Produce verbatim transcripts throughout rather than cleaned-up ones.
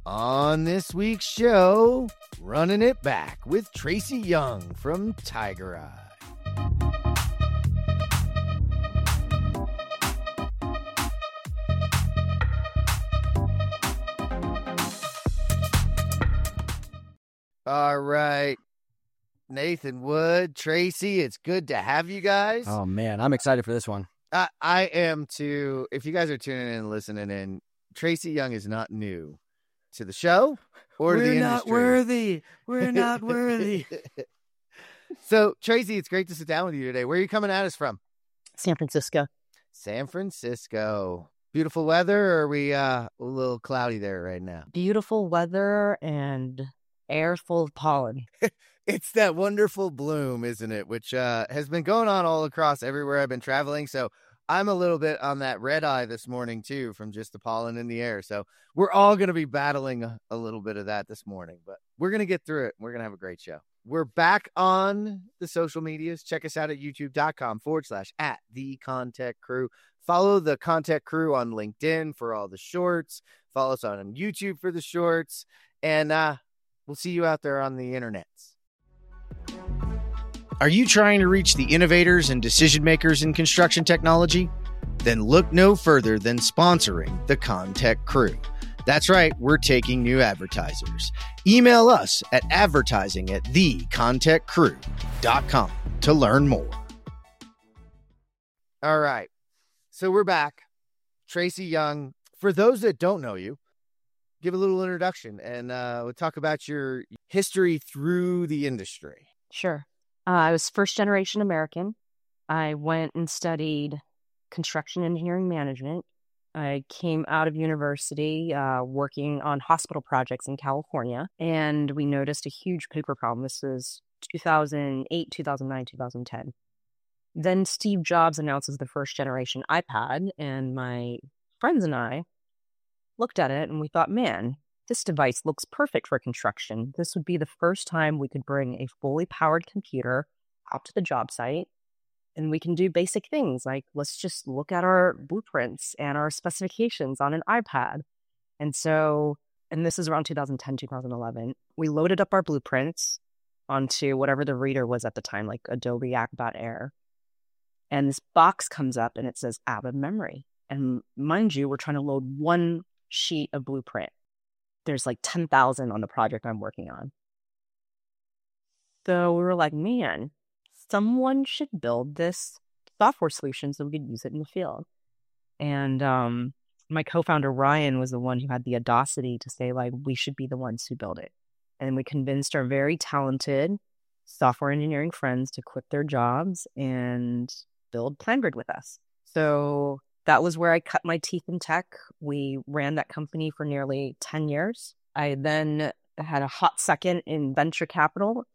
On this week's show, running it back with Tracy Young from Tiger Eye. All right, Nathan Wood, Tracy, it's good to have you guys. Oh, man, I'm excited for this one. I, I am too. If you guys are tuning in and listening in, Tracy Young is not new to the show or We're to the not industry. worthy. We're not worthy. So, Tracy, it's great to sit down with you today. Where are you coming at us from? San Francisco. San Francisco. Beautiful weather, or are we uh, a little cloudy there right now? Beautiful weather and air full of pollen. It's that wonderful bloom, isn't it? Which uh, has been going on all across everywhere I've been traveling. So I'm a little bit on that red eye this morning, too, from just the pollen in the air. So we're all going to be battling a, a little bit of that this morning, but we're going to get through it. We're going to have a great show. We're back on the social medias. Check us out at youtube.com forward slash at the Contact Crew. Follow the Contact Crew on LinkedIn for all the shorts. Follow us on YouTube for the shorts. And uh, we'll see you out there on the internets. Are you trying to reach the innovators and decision makers in construction technology? Then look no further than sponsoring the Contact Crew. That's right, we're taking new advertisers. Email us at advertising at the contact crew dot com to learn more. All right, so we're back. Tracy Young, for those that don't know you, give a little introduction and uh, we'll talk about your history through the industry. Sure. Uh, I was first generation American. I went and studied construction engineering management. I came out of university uh, working on hospital projects in California, and we noticed a huge paper problem. This was two thousand eight, two thousand nine, two thousand ten. Then Steve Jobs announces the first generation iPad, and my friends and I looked at it and we thought, man, this device looks perfect for construction. This would be the first time we could bring a fully powered computer out to the job site, and we can do basic things like let's just look at our blueprints and our specifications on an iPad. And so, and this is around two thousand ten, two thousand eleven, we loaded up our blueprints onto whatever the reader was at the time, like Adobe Acrobat Air. And this box comes up and it says out of memory. And mind you, we're trying to load one sheet of blueprint. There's like ten thousand on the project I'm working on. So we were like, man, someone should build this software solution so we could use it in the field. And um, my co-founder, Ryan, was the one who had the audacity to say, like, we should be the ones who build it. And we convinced our very talented software engineering friends to quit their jobs and build PlanGrid with us. So that was where I cut my teeth in tech. We ran that company for nearly ten years. I then had a hot second in venture capital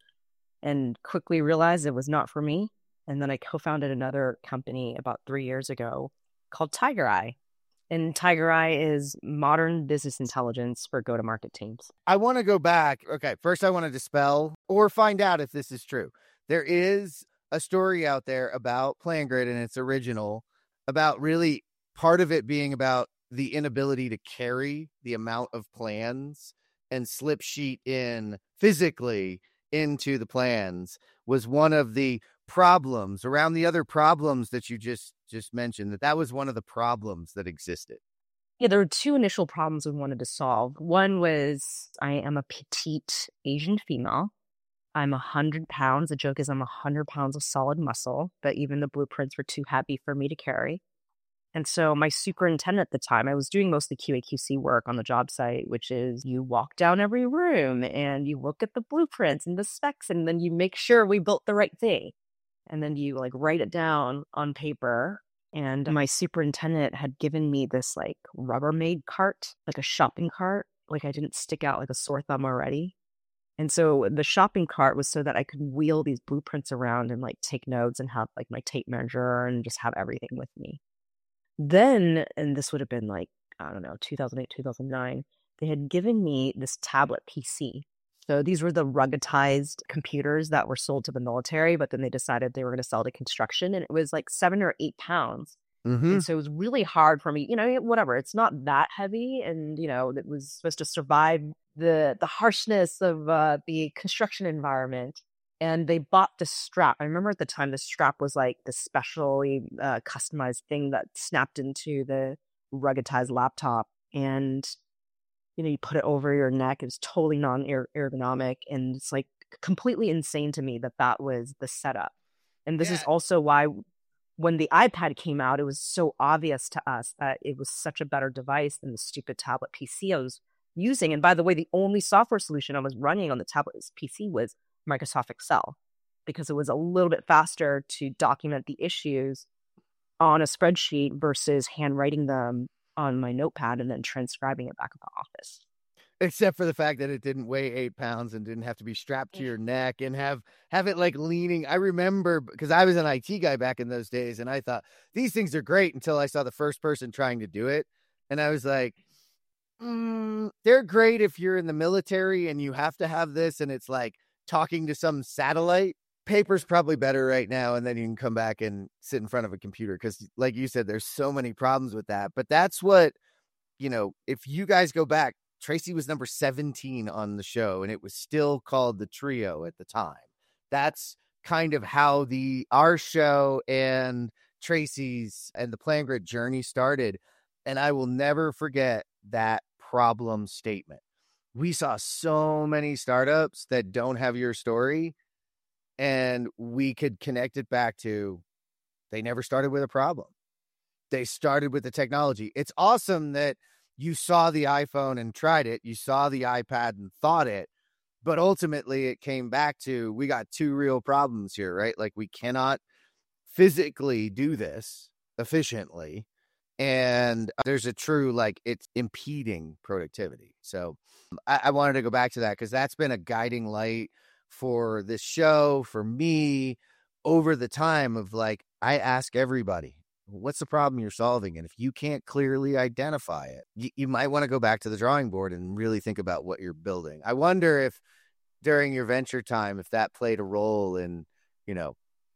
and quickly realized it was not for me. And then I co-founded another company about three years ago called Tiger Eye. And Tiger Eye is modern business intelligence for go-to-market teams. I want to go back. Okay, first I want to dispel or find out if this is true. There is a story out there about PlanGrid and its original, about really part of it being about the inability to carry the amount of plans and slip sheet in physically into the plans was one of the problems around the other problems that you just just mentioned, that that was one of the problems that existed. Yeah, there were two initial problems we wanted to solve. One was I am a petite Asian female. I'm one hundred pounds. The joke is I'm one hundred pounds of solid muscle, but even the blueprints were too heavy for me to carry. And so my superintendent at the time, I was doing mostly Q A Q C work on the job site, which is you walk down every room and you look at the blueprints and the specs, and then you make sure we built the right thing. And then you like write it down on paper. And my superintendent had given me this like Rubbermaid cart, like a shopping cart. Like I didn't stick out like a sore thumb already. And so the shopping cart was so that I could wheel these blueprints around and like take notes and have like my tape measure and just have everything with me. Then, and this would have been like, I don't know, two thousand eight, two thousand nine, they had given me this tablet P C. So these were the ruggedized computers that were sold to the military, but then they decided they were going to sell to construction. And it was like seven or eight pounds. Mm-hmm. And so it was really hard for me, you know, whatever. It's not that heavy. And, you know, it was supposed to survive the the harshness of uh, the construction environment. And they bought the strap. I remember at the time the strap was like this specially uh, customized thing that snapped into the ruggedized laptop. And, you know, you put it over your neck. It was totally non-ergonomic. And it's like completely insane to me that that was the setup. And this Yeah. is also why when the iPad came out, it was so obvious to us that it was such a better device than the stupid tablet P C I was using. And by the way, the only software solution I was running on the tablet P C was Microsoft Excel, because it was a little bit faster to document the issues on a spreadsheet versus handwriting them on my notepad and then transcribing it back at the office. Except for the fact that it didn't weigh eight pounds and didn't have to be strapped to your neck and have have it like leaning. I remember because I was an I T guy back in those days, and I thought these things are great until I saw the first person trying to do it, and I was like, mm, they're great if you're in the military and you have to have this, and it's like talking to some satellite. Paper's probably better right now, and then you can come back and sit in front of a computer because, like you said, there's so many problems with that. But that's what, you know, if you guys go back, Tracy was number seventeen on the show, and it was still called the Trio at the time. That's kind of how the our show and Tracy's and the PlanGrid journey started. And I will never forget that problem statement. We saw so many startups that don't have your story, and we could connect it back to they never started with a problem. They started with the technology. It's awesome that you saw the iPhone and tried it. You saw the iPad and thought it. But ultimately, it came back to we got two real problems here, right? Like we cannot physically do this efficiently. And there's a true, like, it's impeding productivity. So I, I wanted to go back to that because that's been a guiding light for this show, for me, over the time of like, I ask everybody, what's the problem you're solving? And if you can't clearly identify it, you, you might want to go back to the drawing board and really think about what you're building. I wonder if during your venture time, if that played a role in, you know,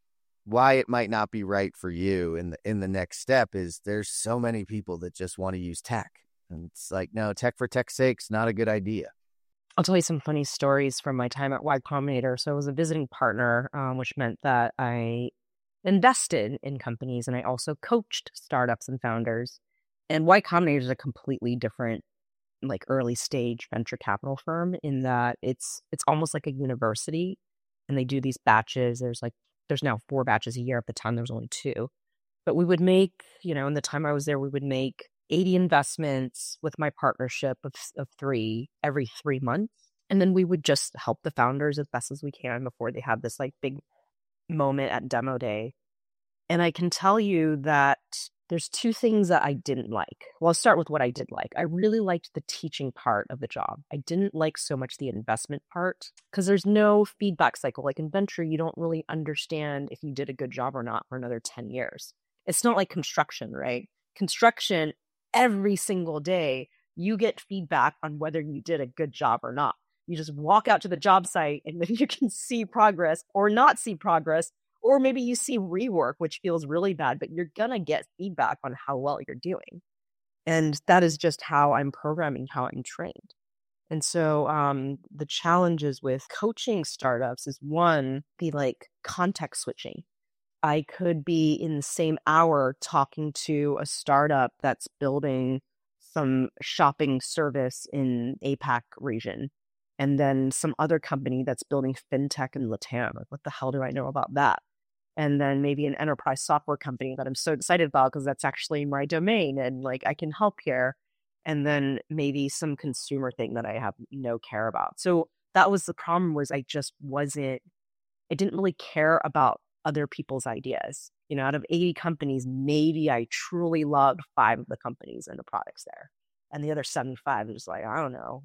why it might not be right for you in the, in the next step is there's so many people that just want to use tech. And it's like, no, tech for tech's sake's not a good idea. I'll tell you some funny stories from my time at Y Combinator. So I was a visiting partner, um, which meant that I invested in companies and I also coached startups and founders. And Y Combinator is a completely different, like early stage venture capital firm in that it's it's almost like a university, and they do these batches. There's like there's now four batches a year. At the time, there was only two. But we would make, you know, in the time I was there, we would make eighty investments with my partnership of, of three every three months. And then we would just help the founders as best as we can before they have this like big moment at demo day. And I can tell you that there's two things that I didn't like. Well, I'll start with what I did like. I really liked the teaching part of the job. I didn't like so much the investment part because there's no feedback cycle. Like in venture, you don't really understand if you did a good job or not for another ten years. It's not like construction, right? Construction, every single day, you get feedback on whether you did a good job or not. You just walk out to the job site and then you can see progress or not see progress. Or maybe you see rework, which feels really bad, but you're going to get feedback on how well you're doing. And that is just how I'm programming, how I'm trained. And so um, the challenges with coaching startups is one, the like context switching. I could be in the same hour talking to a startup that's building some shopping service in A PAC region, and then some other company that's building fintech in LATAM. Like, what the hell do I know about that? And then maybe an enterprise software company that I'm so excited about because that's actually my domain and like I can help here. And then maybe some consumer thing that I have no care about. So that was the problem, was I just wasn't, I didn't really care about other people's ideas. You know, out of eighty companies, maybe I truly loved five of the companies and the products there. And the other seventy-five was like, I don't know,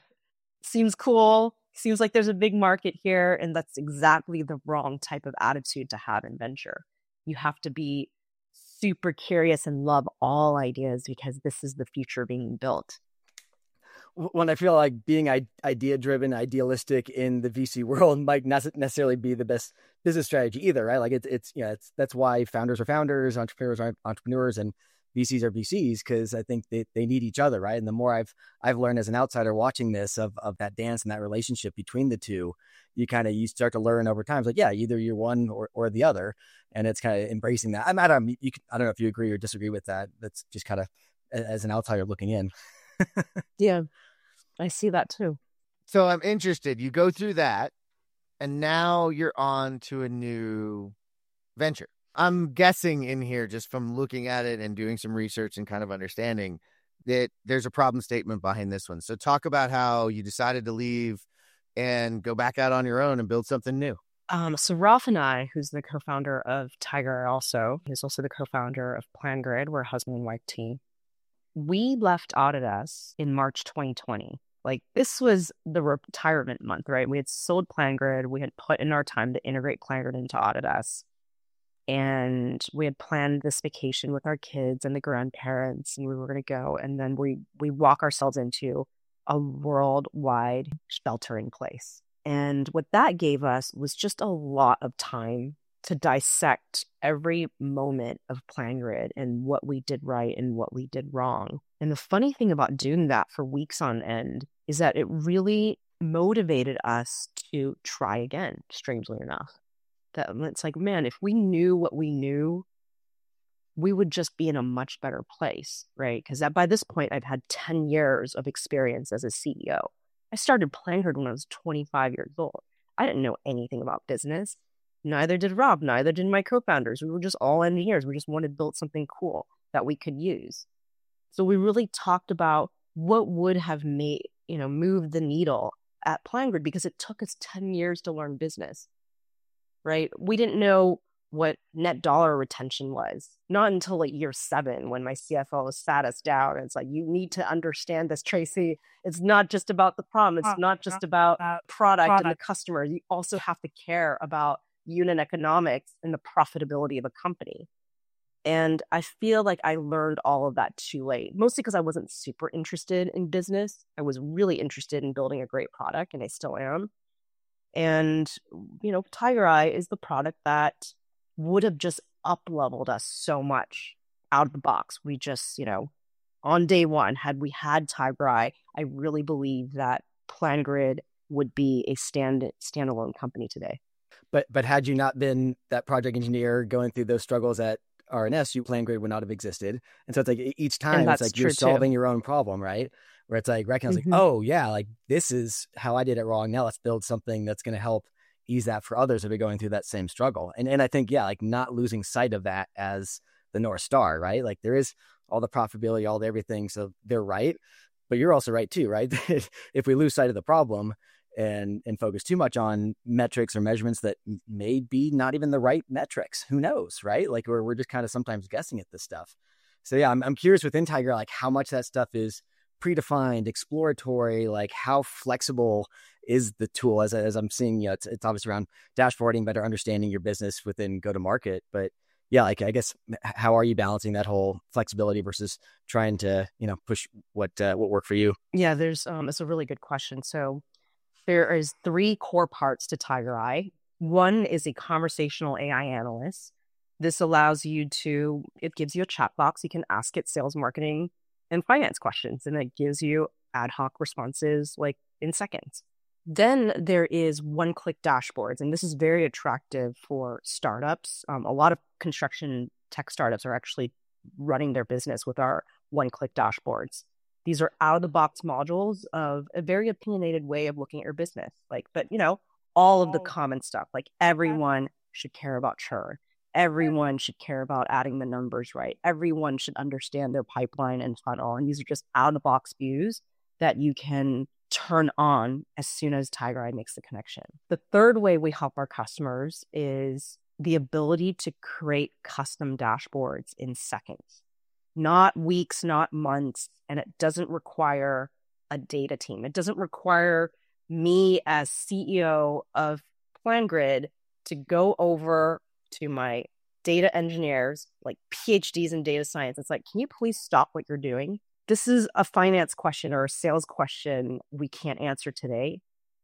seems cool. Seems like there's a big market here, and that's exactly the wrong type of attitude to have in venture. You have to be super curious and love all ideas because this is the future being built. when I feel like being idea driven, idealistic in the V C world might not necessarily be the best business strategy either, right? Like it's, it's, you know, it's, that's why founders are founders, entrepreneurs are entrepreneurs, and V Cs are V Cs, because I think they, they need each other, right? And the more I've I've learned as an outsider watching this of of that dance and that relationship between the two, you kind of you start to learn over time. It's like, yeah, either you're one or, or the other, and it's kind of embracing that. I'm I don't you can, I don't know if you agree or disagree with that. That's just kind of as an outsider looking in. Yeah, I see that too. So I'm interested. You go through that, and now you're on to a new venture. I'm guessing in here, just from looking at it and doing some research and kind of understanding, that there's a problem statement behind this one. So talk about how you decided to leave and go back out on your own and build something new. Um, so Ralph and I, who's the co-founder of Tiger also, he's also the co-founder of PlanGrid. We're a husband and wife team. We left Autodesk in March twenty twenty. Like, this was the retirement month, right? We had sold PlanGrid. We had put in our time to integrate PlanGrid into Autodesk. And we had planned this vacation with our kids and the grandparents, and we were going to go. And then we we walk ourselves into a worldwide shelter in place. And what that gave us was just a lot of time to dissect every moment of PlanGrid and what we did right and what we did wrong. And the funny thing about doing that for weeks on end is that it really motivated us to try again, strangely enough. That it's like, man, if we knew what we knew, we would just be in a much better place, right? Because by this point, I've had ten years of experience as a C E O. I started PlanGrid when I was twenty-five years old. I didn't know anything about business. Neither did Rob, neither did my co-founders. We were just all engineers. We just wanted to build something cool that we could use. So we really talked about what would have made, you know, moved the needle at PlanGrid, because it took us ten years to learn business. Right? We didn't know what net dollar retention was, not until like year seven, when my C F O sat us down. And it's like, you need to understand this, Tracy. It's not just about the problem. It's not just about product, product and the customer. You also have to care about unit economics and the profitability of a company. And I feel like I learned all of that too late, mostly because I wasn't super interested in business. I was really interested in building a great product, and I still am. And, you know, Tiger Eye is the product that would have just up-leveled us so much out of the box. We just, you know, on day one, had we had Tiger Eye, I really believe that PlanGrid would be a stand standalone company today. But but had you not been that project engineer going through those struggles at R N S, you PlanGrid would not have existed. And so it's like each time it's like you're solving too. Your own problem, right? Where it's like recognizing, mm-hmm. oh yeah, like this is how I did it wrong. Now let's build something that's going to help ease that for others that are going through that same struggle. And and I think, yeah, like not losing sight of that as the North Star, right? Like there is all the profitability, all the everything. So they're right, but you're also right too, right? If we lose sight of the problem and and focus too much on metrics or measurements that may be not even the right metrics, who knows, right? Like we're we're just kind of sometimes guessing at this stuff. So yeah, I'm I'm curious within Tiger, like how much that stuff is predefined, exploratory, like how flexible is the tool? As, as I'm seeing, you know, it's, it's obviously around dashboarding, better understanding your business within go-to-market. But yeah, like I guess, how are you balancing that whole flexibility versus trying to, you know, push what uh, what worked for you? Yeah, there's, um, it's a really good question. So there is three core parts to Tiger Eye. One is a conversational A I analyst. This allows you to, it gives you a chat box. You can ask it sales, marketing, and finance questions, and it gives you ad hoc responses like in seconds. Then there is one-click dashboards, and this is very attractive for startups. Um, a lot of construction tech startups are actually running their business with our one-click dashboards. These are out-of-the-box modules of a very opinionated way of looking at your business. Like, but you know, all of the common stuff, like everyone should care about churn. Everyone should care about adding the numbers right. Everyone should understand their pipeline and funnel. And these are just out-of-the-box views that you can turn on as soon as Tiger Eye makes the connection. The third way we help our customers is the ability to create custom dashboards in seconds, not weeks, not months. And it doesn't require a data team. It doesn't require me as C E O of PlanGrid to go over to my data engineers, like P H Ds in data science. It's like, can you please stop what you're doing this is a finance question or a sales question we can't answer today.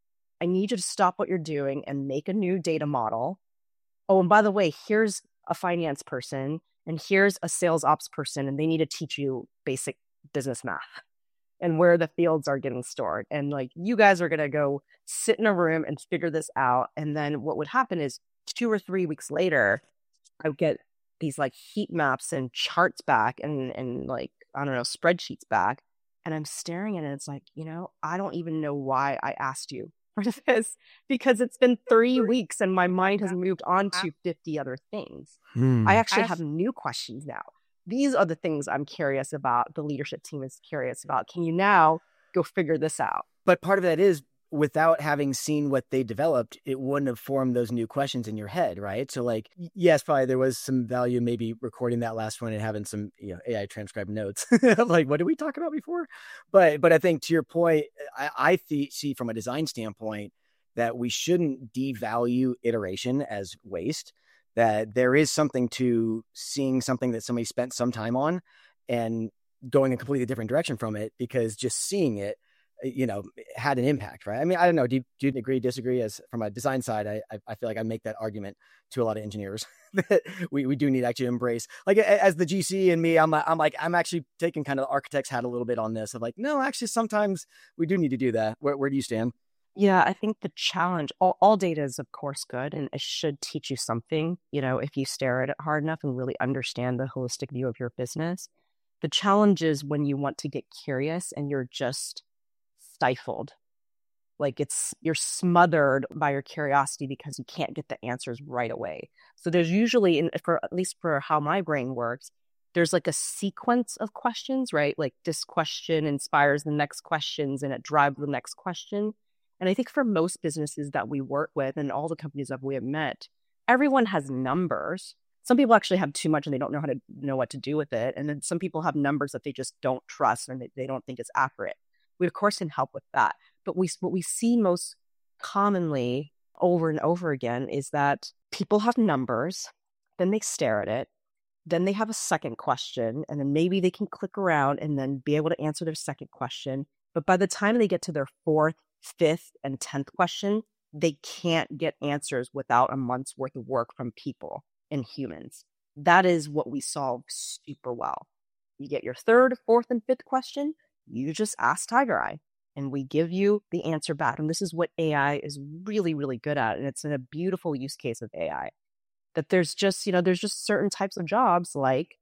I need you to stop what you're doing and make a new data model. Oh, and by the way, here's a finance person and here's a sales ops person, and they need to teach you basic business math and where the fields are getting stored. And like, you guys are going to go sit in a room and figure this out. And then what would happen is two or three weeks later, I would get these like heat maps and charts back and, and like, I don't know, spreadsheets back. And I'm staring at it. And it's like, you know, I don't even know why I asked you for this, because it's been three weeks and my mind has moved on to fifty other things. Hmm. I actually have new questions now. These are the things I'm curious about. The leadership team is curious about. Can you now go figure this out? But part of that is, without having seen what they developed, it wouldn't have formed those new questions in your head, right? So like, yes, probably there was some value maybe recording that last one and having some, you know, A I transcribed notes. Like, what did we talk about before? But but I think to your point, I, I th- see from a design standpoint that we shouldn't devalue iteration as waste, that there is something to seeing something that somebody spent some time on and going a completely different direction from it, because just seeing it, you know, had an impact, right? I mean, I don't know. Do you, do you agree, disagree? As from a design side, I I feel like I make that argument to a lot of engineers that we, we do need to actually embrace. Like as the G C and me, I'm I'm like I'm actually taking kind of the architect's hat a little bit on this. Of like, no, actually, sometimes we do need to do that. Where where do you stand? Yeah, I think the challenge, all, all data is of course good, and it should teach you something. You know, if you stare at it hard enough and really understand the holistic view of your business. The challenge is when you want to get curious and you're just stifled. Like it's, you're smothered by your curiosity because you can't get the answers right away. So there's usually, in, for at least for how my brain works, there's like a sequence of questions, right? Like this question inspires the next questions and it drives the next question. And I think for most businesses that we work with and all the companies that we have met, everyone has numbers. Some people actually have too much and they don't know how to know what to do with it. And then some people have numbers that they just don't trust and they, they don't think is accurate. We, of course, can help with that. But we what we see most commonly over and over again is that people have numbers, then they stare at it, then they have a second question, and then maybe they can click around and then be able to answer their second question. But by the time they get to their fourth, fifth, and tenth question, they can't get answers without a month's worth of work from people and humans. That is what we solve super well. You get your third, fourth, and fifth question, you just ask TigerEye and we give you the answer back. And this is what A I is really, really good at. And it's a beautiful use case of A I. That there's just, you know, there's just certain types of jobs like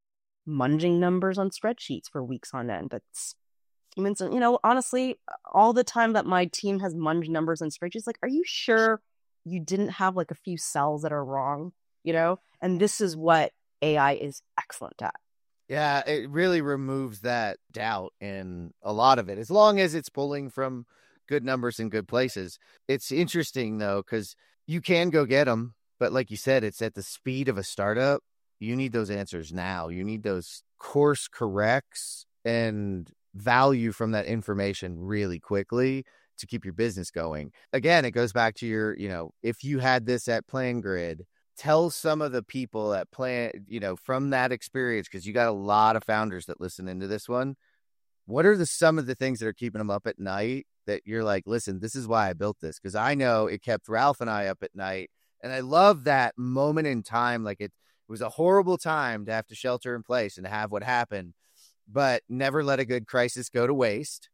munging numbers on spreadsheets for weeks on end. That's humans, you know, honestly, all the time that my team has munged numbers on spreadsheets, like, are you sure you didn't have like a few cells that are wrong? You know, and this is what A I is excellent at. Yeah, it really removes that doubt in a lot of it, as long as it's pulling from good numbers in good places. It's interesting, though, because you can go get them. But like you said, it's at the speed of a startup. You need those answers now. You need those course corrects and value from that information really quickly to keep your business going. Again, it goes back to your, you know, if you had this at PlanGrid, tell some of the people at Plan, you know, from that experience, because you got a lot of founders that listen into this one. What are the some of the things that are keeping them up at night that you're like, listen, this is why I built this? Because I know it kept Ralph and I up at night. And I love that moment in time. Like it, it was a horrible time to have to shelter in place and to have what happened, but never let a good crisis go to waste.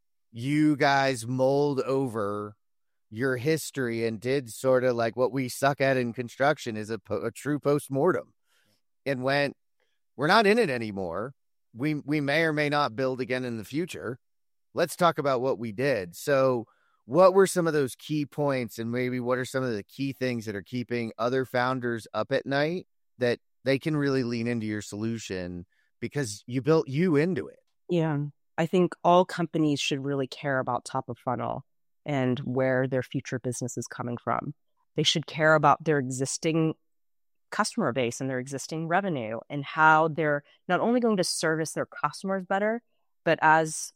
You guys mulled over your history and did sort of like what we suck at in construction is a, po- a true postmortem, and went, we're not in it anymore. We, we may or may not build again in the future. Let's talk about what we did. So what were some of those key points, and maybe what are some of the key things that are keeping other founders up at night that they can really lean into your solution because you built you into it? Yeah. I think all companies should really care about top of funnel and where their future business is coming from. They should care about their existing customer base and their existing revenue and how they're not only going to service their customers better, but as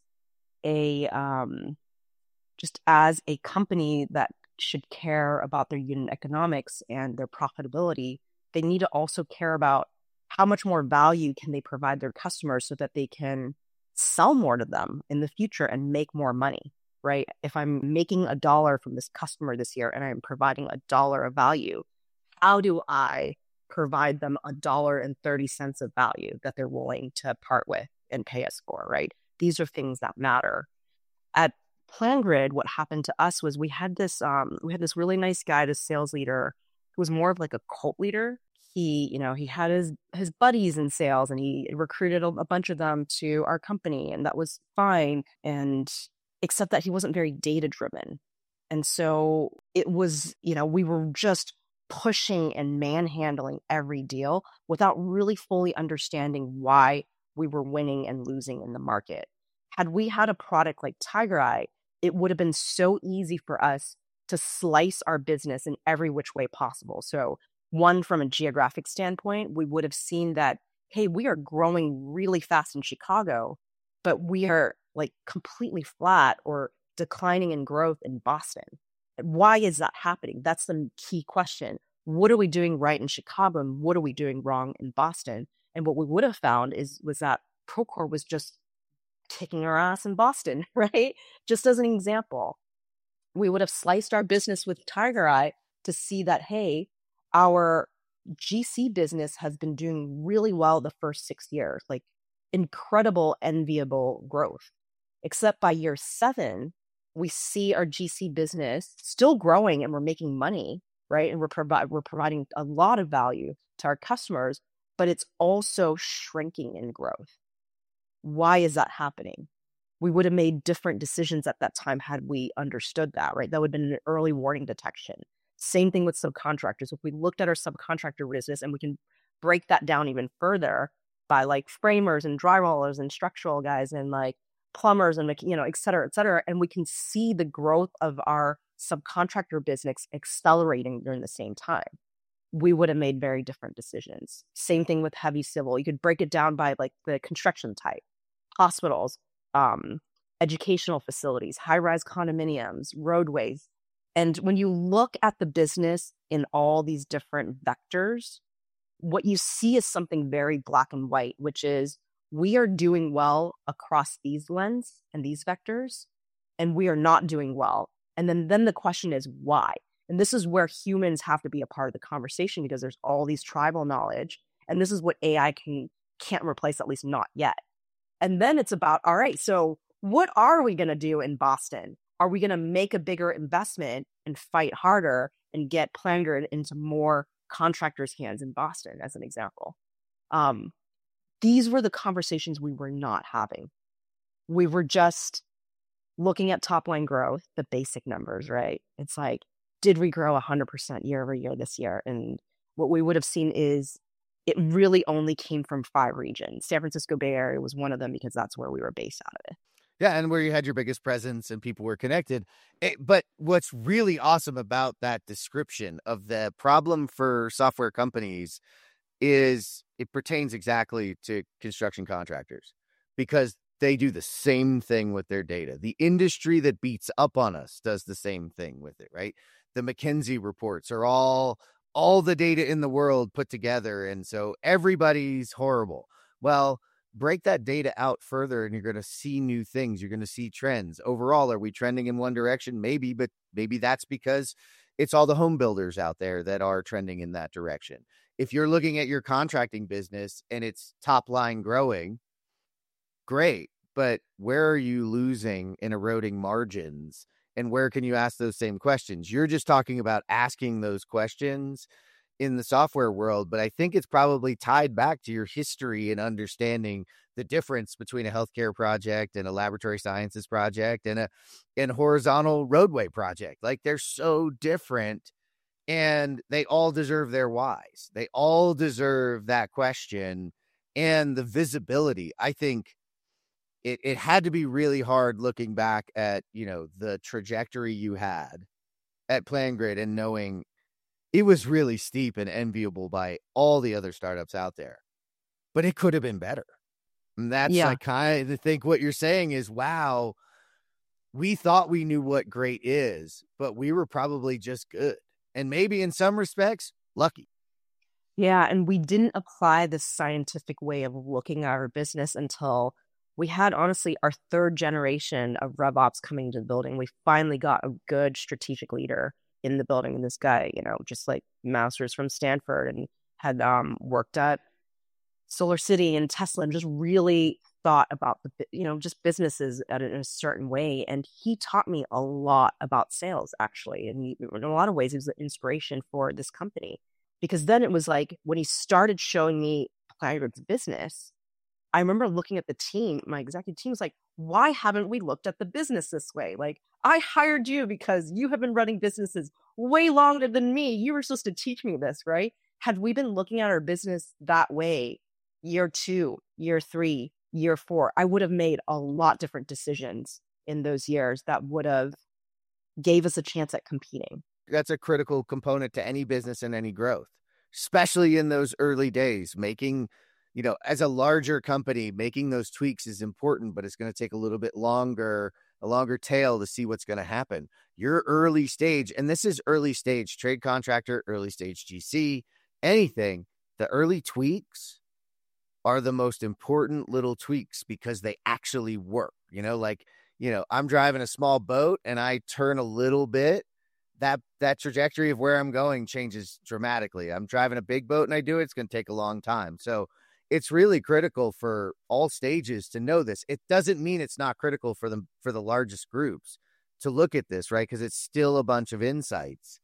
a um, just as a company that should care about their unit economics and their profitability, they need to also care about how much more value can they provide their customers so that they can sell more to them in the future and make more money, right? If I'm making a dollar from this customer this year and I'm providing a dollar of value, how do I provide them a dollar and thirty cents of value that they're willing to part with and pay us for, right? These are things that matter. At PlanGrid, what happened to us was we had this um, we had this really nice guy, this sales leader, who was more of like a cult leader. He, you know, he had his his buddies in sales, and he recruited a, a bunch of them to our company, and that was fine. And except that he wasn't very data driven, and so it was, you know, we were just pushing and manhandling every deal without really fully understanding why we were winning and losing in the market. Had we had a product like TigerEye, it would have been so easy for us to slice our business in every which way possible. So one, from a geographic standpoint, we would have seen that, hey, we are growing really fast in Chicago, but we are like completely flat or declining in growth in Boston. Why is that happening? That's the key question. What are we doing right in Chicago, and what are we doing wrong in Boston? And what we would have found is was that Procore was just kicking our ass in Boston, right? Just as an example, we would have sliced our business with TigerEye to see that, hey, our G C business has been doing really well the first six years, like incredible, enviable growth. Except by year seven, we see our G C business still growing and we're making money, right? And we're, provi- we're providing a lot of value to our customers, but it's also shrinking in growth. Why is that happening? We would have made different decisions at that time had we understood that, right? That would have been an early warning detection. Same thing with subcontractors. If we looked at our subcontractor business, and we can break that down even further by like framers and drywallers and structural guys and like plumbers and, you know, et cetera, et cetera. And we can see the growth of our subcontractor business accelerating during the same time. We would have made very different decisions. Same thing with heavy civil. You could break it down by like the construction type, hospitals, um, educational facilities, high-rise condominiums, roadways. And when you look at the business in all these different vectors, what you see is something very black and white, which is we are doing well across these lens and these vectors, and we are not doing well. And then, then the question is why? And this is where humans have to be a part of the conversation, because there's all these tribal knowledge. And this is what A I can, can't replace, at least not yet. And then it's about, all right, so what are we going to do in Boston? Are we going to make a bigger investment and fight harder and get PlanGrid into more contractors' hands in Boston, as an example? Um, these were the conversations we were not having. We were just looking at top line growth, the basic numbers, right? It's like, did we grow one hundred percent year over year this year? And what we would have seen is it really only came from five regions. San Francisco Bay Area was one of them because that's where we were based out of it. Yeah, and where you had your biggest presence and people were connected. It, but what's really awesome about that description of the problem for software companies is it pertains exactly to construction contractors, because they do the same thing with their data. The industry that beats up on us does the same thing with it, right? The McKinsey reports are all all the data in the world put together, and so everybody's horrible. Well, break that data out further and you're going to see new things. You're going to see trends. Overall, are we trending in one direction? Maybe, but maybe that's because it's all the home builders out there that are trending in that direction. If you're looking at your contracting business and it's top line growing, great. But where are you losing and eroding margins? And where can you ask those same questions? You're just talking about asking those questions in the software world, but I think it's probably tied back to your history and understanding the difference between a healthcare project and a laboratory sciences project and a and horizontal roadway project. Like, they're so different, and they all deserve their whys. They all deserve that question and the visibility. I think it, it had to be really hard looking back at, you know, the trajectory you had at PlanGrid and knowing it was really steep and enviable by all the other startups out there, but it could have been better. And that's yeah. like kind of think what you're saying is, wow, we thought we knew what great is, but we were probably just good. And maybe in some respects, lucky. Yeah. And we didn't apply the scientific way of looking at our business until we had honestly our third generation of RevOps coming to the building. We finally got a good strategic leader in the building. And this guy, you know, just like masters from Stanford and had um, worked at Solar City and Tesla and just really thought about the, you know, just businesses at a, in a certain way. And he taught me a lot about sales, actually. And he, in a lot of ways, he was an inspiration for this company. Because then it was like, when he started showing me PlanGrid's business, I remember looking at the team, my executive team was like, why haven't we looked at the business this way? Like, I hired you because you have been running businesses way longer than me. You were supposed to teach me this, right? Had we been looking at our business that way, year two, year three, year four, I would have made a lot different decisions in those years that would have gave us a chance at competing. That's a critical component to any business and any growth, especially in those early days. Making, you know, as a larger company, making those tweaks is important, but it's going to take a little bit longer, a longer tail to see what's going to happen. Your early stage, and this is early stage trade contractor, early stage G C, anything, the early tweaks are the most important little tweaks because they actually work. You know, like, you know, I'm driving a small boat and I turn a little bit, that that trajectory of where I'm going changes dramatically. I'm driving a big boat and I do it, it's going to take a long time. So it's really critical for all stages to know this. It doesn't mean it's not critical for them, for the largest groups to look at this, right? Because it's still a bunch of insights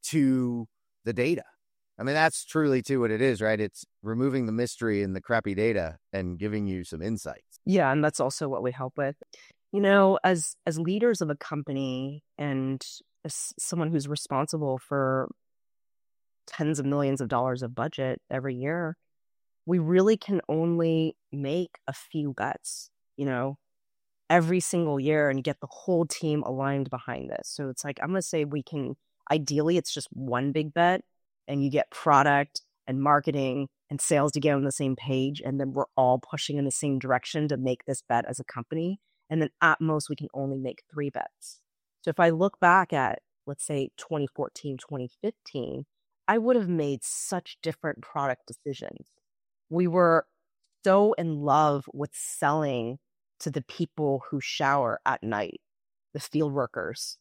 to the data. I mean, that's truly too what it is, right? It's removing the mystery and the crappy data and giving you some insights. Yeah, and that's also what we help with. You know, as as leaders of a company and as someone who's responsible for tens of millions of dollars of budget every year, we really can only make a few bets, you know, every single year and get the whole team aligned behind this. So it's like, I'm going to say we can, ideally, it's just one big bet and you get product and marketing and sales to get on the same page. And then we're all pushing in the same direction to make this bet as a company. And then at most, we can only make three bets. So if I look back at, let's say, twenty fourteen, twenty fifteen, I would have made such different product decisions. We were so in love with selling to the people who shower at night, the field workers.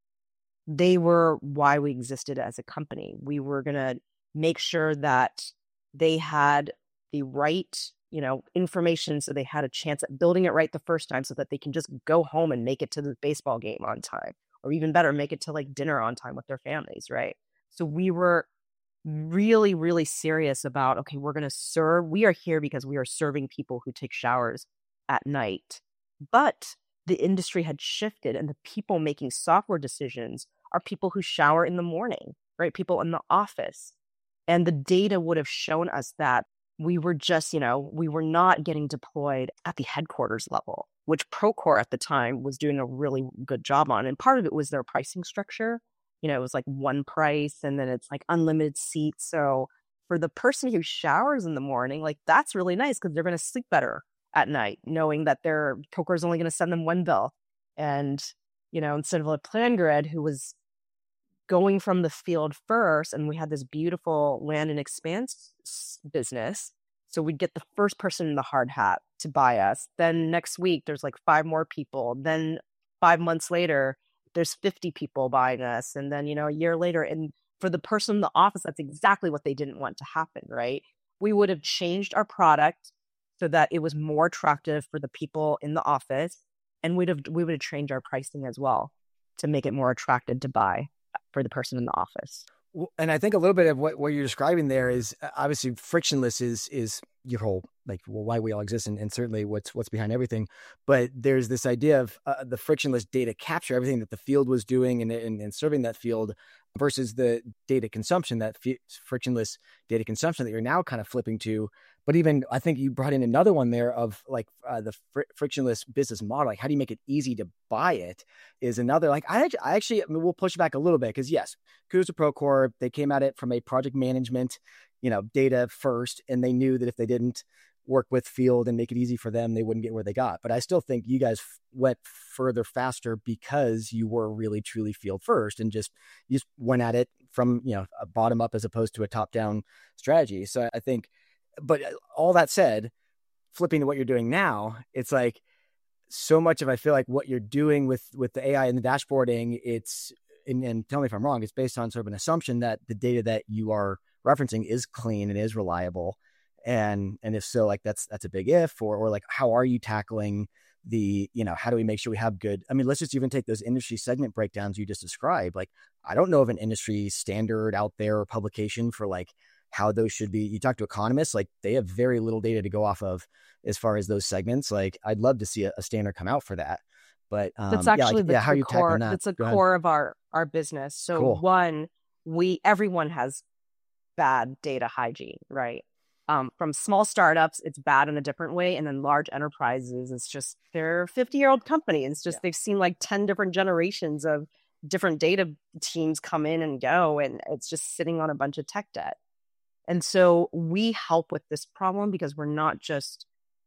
They were why we existed as a company. We were going to make sure that they had the right, you know, information so they had a chance at building it right the first time so that they can just go home and make it to the baseball game on time, or even better, make it to like dinner on time with their families, right? So we were really, really serious about, okay, we're going to serve, we are here because we are serving people who take showers at night. But the industry had shifted and the people making software decisions are people who shower in the morning, right? People in the office. And the data would have shown us that we were just, you know, we were not getting deployed at the headquarters level, which Procore at the time was doing a really good job on. And part of it was their pricing structure. You know, it was like one price and then it's like unlimited seats. So for the person who showers in the morning, like that's really nice because they're going to sleep better at night, knowing that their Procore is only going to send them one bill. And, you know, instead of a PlanGrid who was going from the field first, and we had this beautiful land and expanse business. So we'd get the first person in the hard hat to buy us. Then next week, there's like five more people. Then five months later, there's fifty people buying us. And then, you know, a year later, and for the person in the office, that's exactly what they didn't want to happen, right? We would have changed our product so that it was more attractive for the people in the office. And we'd have, we would have changed our pricing as well to make it more attractive to buy for the person in the office. And I think a little bit of what, what you're describing there is obviously frictionless is is your whole, like, well, why we all exist and, and certainly what's what's behind everything. But there's this idea of uh, the frictionless data capture, everything that the field was doing and, and, and serving that field versus the data consumption, that f- frictionless data consumption that you're now kind of flipping to. But even I think you brought in another one there of like uh, the fr- frictionless business model. Like how do you make it easy to buy it is another, like I, I actually, I mean, we'll push back a little bit because yes, kudos to Procore. They came at it from a project management, you know, data first, and they knew that if they didn't work with field and make it easy for them, they wouldn't get where they got. But I still think you guys f- went further faster because you were really truly field first and just, you just went at it from, you know, a bottom up as opposed to a top down strategy. So I think, but all that said, flipping to what you're doing now, it's like so much of, I feel like what you're doing with, with the A I and the dashboarding, it's, and, and tell me if I'm wrong, it's based on sort of an assumption that the data that you are referencing is clean and is reliable. And, and if so, like that's, that's a big if, or, or like, how are you tackling the, you know, how do we make sure we have good, I mean, let's just even take those industry segment breakdowns you just described. Like, I don't know of an industry standard out there or publication for like how those should be. You talk to economists, like they have very little data to go off of as far as those segments. Like, I'd love to see a, a standard come out for that. But um, that's actually yeah, like, the, yeah, how the you core. tackling that? That's a Go core ahead. of our our business. So Cool. one, we everyone has bad data hygiene, right? Um, from small startups, it's bad in a different way, and then large enterprises, it's just they're fifty year old companies. It's just yeah. They've seen like ten different generations of different data teams come in and go, and it's just sitting on a bunch of tech debt. And so we help with this problem because we're not just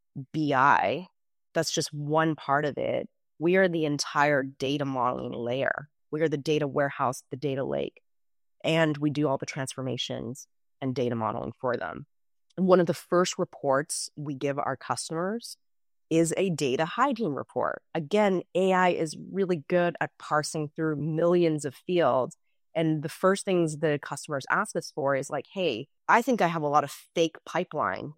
B I. That's just one part of it. We are the entire data modeling layer. We are the data warehouse, the data lake, and we do all the transformations and data modeling for them. And one of the first reports we give our customers is a data hygiene report. Again, A I is really good at parsing through millions of fields. And the first things the customers ask us for is like, hey, I think I have a lot of fake pipeline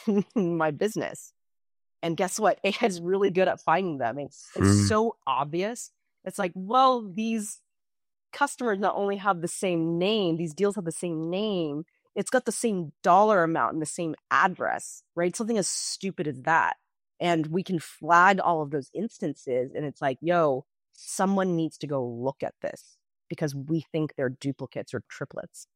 in my business. And guess what? A I is really good at finding them. It's, it's mm. so obvious. It's like, well, these customers not only have the same name, these deals have the same name, it's got the same dollar amount and the same address, right? Something as stupid as that. And we can flag all of those instances. And it's like, yo, someone needs to go look at this because we think they're duplicates or triplets.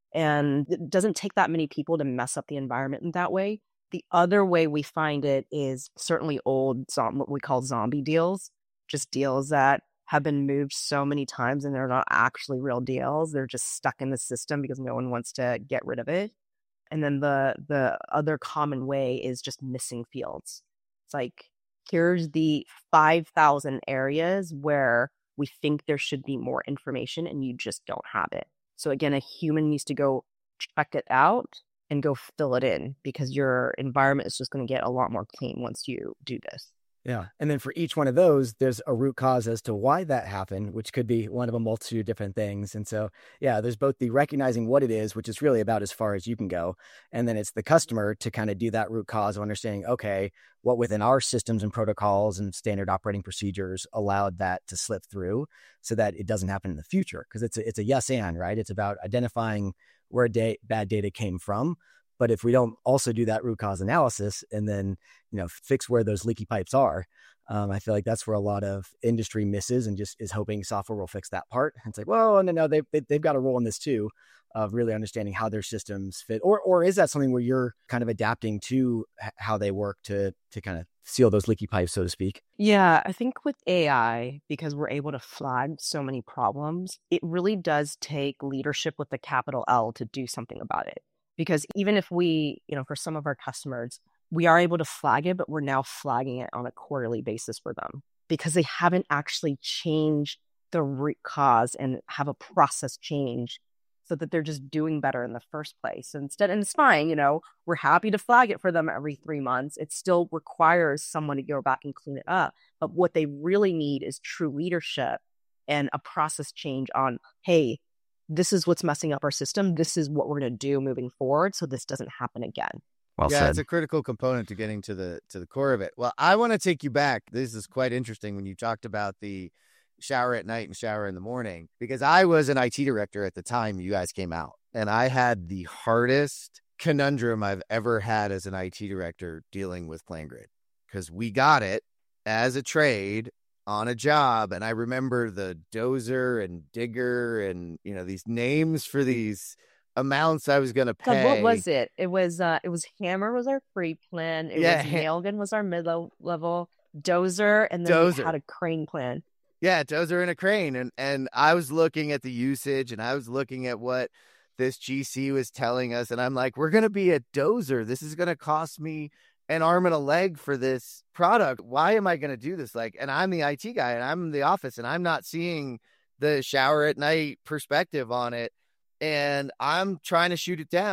And it doesn't take that many people to mess up the environment in that way. The other way we find it is certainly old, what we call zombie deals, just deals that have been moved so many times and they're not actually real deals. They're just stuck in the system because no one wants to get rid of it. And then the the other common way is just missing fields. It's like, here's the five thousand areas where we think there should be more information and you just don't have it. So again, a human needs to go check it out and go fill it in because your environment is just going to get a lot more clean once you do this. Yeah. And then for each one of those, there's a root cause as to why that happened, which could be one of a multitude of different things. And so, yeah, there's both the recognizing what it is, which is really about as far as you can go. And then it's the customer to kind of do that root cause of understanding, okay, what within our systems and protocols and standard operating procedures allowed that to slip through so that it doesn't happen in the future. Because it's a, it's a yes and, right? It's about identifying where da- bad data came from. But if we don't also do that root cause analysis and then, you know, fix where those leaky pipes are, um, I feel like that's where a lot of industry misses and just is hoping software will fix that part. And it's like, well, no, no, they, they, they've got a role in this too, of really understanding how their systems fit. Or or is that something where you're kind of adapting to how they work to to kind of seal those leaky pipes, so to speak? Yeah, I think with A I, because we're able to flag so many problems, it really does take leadership with the capital L to do something about it. Because even if we, you know, for some of our customers, we are able to flag it, but we're now flagging it on a quarterly basis for them because they haven't actually changed the root cause and have a process change so that they're just doing better in the first place. So instead, and it's fine, you know, we're happy to flag it for them every three months. It still requires someone to go back and clean it up. But what they really need is true leadership and a process change on, hey, this is what's messing up our system. This is what we're going to do moving forward so this doesn't happen again. Well yeah, said. It's a critical component to getting to the to the core of it. Well, I want to take you back. This is quite interesting when you talked about the shower at night and shower in the morning, because I was an I T director at the time you guys came out, and I had the hardest conundrum I've ever had as an I T director dealing with PlanGrid, because we got it as a trade on a job. And I remember the dozer and digger and, you know, these names for these amounts I was going to pay. God, what was it? It was, uh, it was Hammer was our free plan. It yeah, was ha- Nailgun was our mid level, dozer. And then dozer. We had a crane plan. Yeah. Dozer and a crane. And, and I was looking at the usage and I was looking at what this G C was telling us. And I'm like, we're going to be a dozer. This is going to cost me an arm and a leg for this product. Why am I going to do this? Like, and I'm the I T guy and I'm in the office and I'm not seeing the shower at night perspective on it. And I'm trying to shoot it down,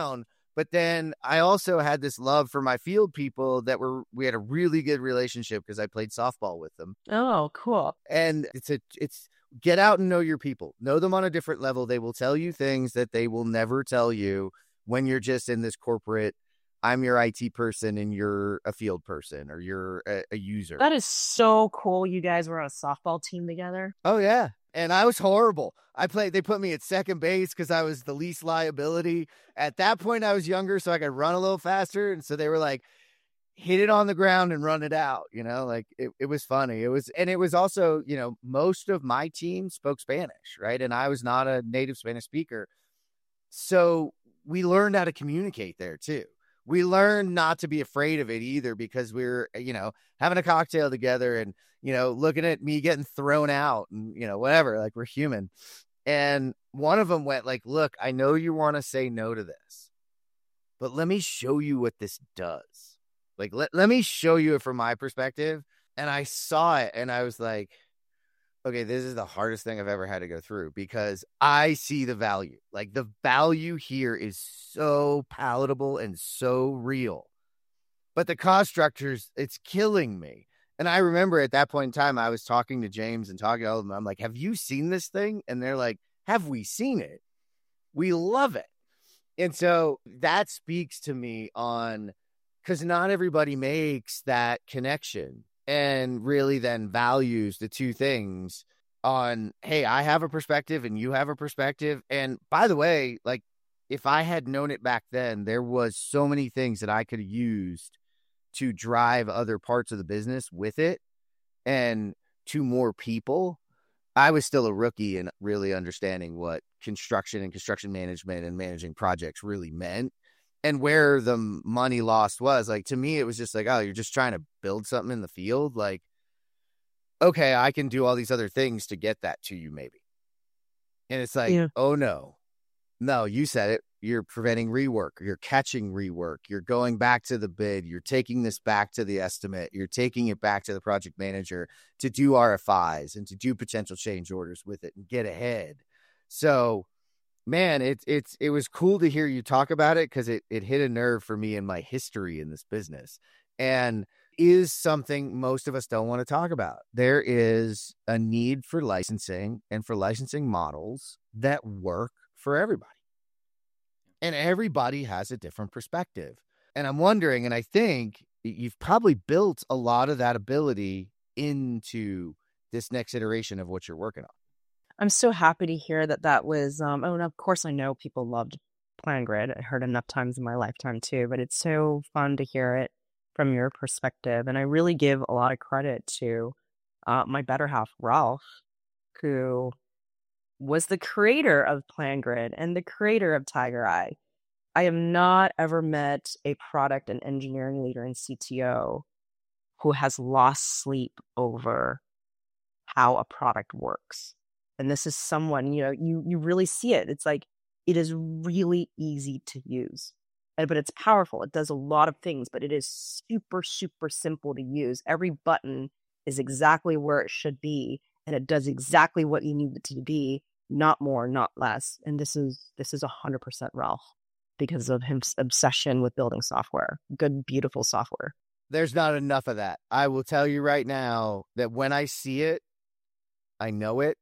But then I also had this love for my field people that were, we had a really good relationship because I played softball with them. Oh, cool. And it's a, it's get out and know your people, know them on a different level. They will tell you things that they will never tell you when you're just in this corporate, I'm your I T person and you're a field person or you're a, a user. That is so cool. You guys were on a softball team together. Oh, yeah. And I was horrible. I played, they put me at second base because I was the least liability. At that point, I was younger, so I could run a little faster. And so they were like, hit it on the ground and run it out. You know, like it, it was funny. It was, and it was also, you know, most of my team spoke Spanish, right? And I was not a native Spanish speaker. So we learned how to communicate there too. We learned not to be afraid of it either because we were, you know, having a cocktail together and, you know, looking at me getting thrown out and, you know, whatever, like we're human. And one of them went like, look, I know you want to say no to this, but let me show you what this does. Like, let, let me show you it from my perspective. And I saw it and I was like, okay, this is the hardest thing I've ever had to go through because I see the value. Like the value here is so palatable and so real, but the cost structures, it's killing me. And I remember at that point in time, I was talking to James and talking to all of them. I'm like, have you seen this thing? And they're like, have we seen it? We love it. And so that speaks to me on, because not everybody makes that connection and really then values the two things on, hey, I have a perspective and you have a perspective. And by the way, like if I had known it back then, there was so many things that I could have used to drive other parts of the business with it and to more people. I was still a rookie in really understanding what construction and construction management and managing projects really meant and where the money lost was. Like, to me, it was just like, oh, you're just trying to build something in the field. Like, okay, I can do all these other things to get that to you maybe. And it's like, yeah. oh no, no, you said it. You're preventing rework. You're catching rework. You're going back to the bid. You're taking this back to the estimate. You're taking it back to the project manager to do R F Is and to do potential change orders with it and get ahead. So, man, it, it's, it was cool to hear you talk about it because it, it hit a nerve for me in my history in this business and is something most of us don't want to talk about. There is a need for licensing and for licensing models that work for everybody. And everybody has a different perspective. And I'm wondering, and I think you've probably built a lot of that ability into this next iteration of what you're working on. I'm so happy to hear that that was, um, oh, and of course I know people loved PlanGrid. I heard enough times in my lifetime too, but it's so fun to hear it from your perspective. And I really give a lot of credit to uh, my better half, Ralph, who was the creator of PlanGrid and the creator of Tiger Eye. I have not ever met a product and engineering leader in C T O who has lost sleep over how a product works. And this is someone, you know, you you really see it. It's like, it is really easy to use, but it's powerful. It does a lot of things, but it is super, super simple to use. Every button is exactly where it should be, and it does exactly what you need it to be. Not more, not less. And this is this is one hundred percent Ralph because of his obsession with building software, good, beautiful software. There's not enough of that. I will tell you right now that when I see it, I know it.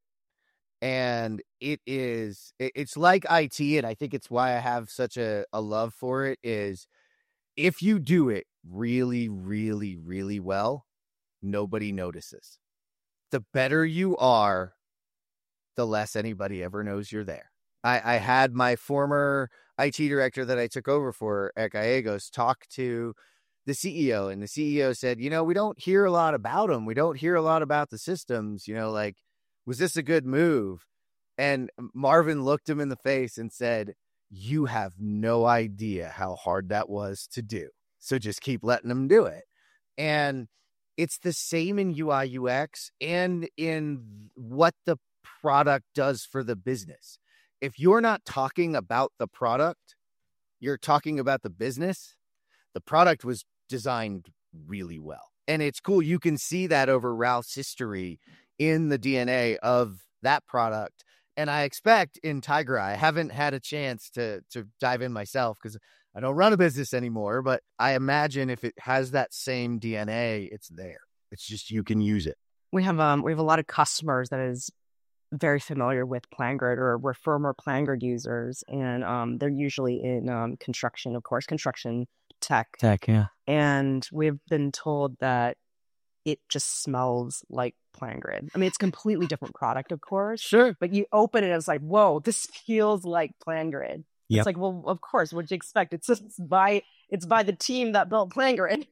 And it is, it, it's like I T. And I think it's why I have such a, a love for it is if you do it really, really, really well, nobody notices. The better you are, the less anybody ever knows you're there. I, I had my former I T director that I took over for at Gallegos talk to the C E O, and the C E O said, you know, we don't hear a lot about them. We don't hear a lot about the systems, you know, like, was this a good move? And Marvin looked him in the face and said, you have no idea how hard that was to do. So just keep letting them do it. And it's the same in U I U X and in what the product does for the business. If you're not talking about the product, you're talking about the business. The product was designed really well. And it's cool. You can see that over Ralph's history in the D N A of that product. And I expect in Tiger Eye, I haven't had a chance to, to dive in myself because I don't run a business anymore, but I imagine if it has that same D N A, it's there. It's just you can use it. We have um we have a lot of customers that is very familiar with PlanGrid, or we're firmer PlanGrid users, and um they're usually in um construction, of course, construction tech. Tech, yeah. And we've been told that it just smells like PlanGrid. I mean, it's a completely different product, of course. Sure. But you open it and it's like, whoa, this feels like PlanGrid. Yep. It's like, well, of course, what'd you expect? It's just by it's by the team that built PlanGrid.